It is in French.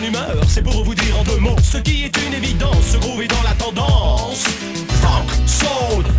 bonne humeur, c'est pour vous dire en deux mots ce qui est une évidence. Ce groove est dans la tendance. Funk, soul,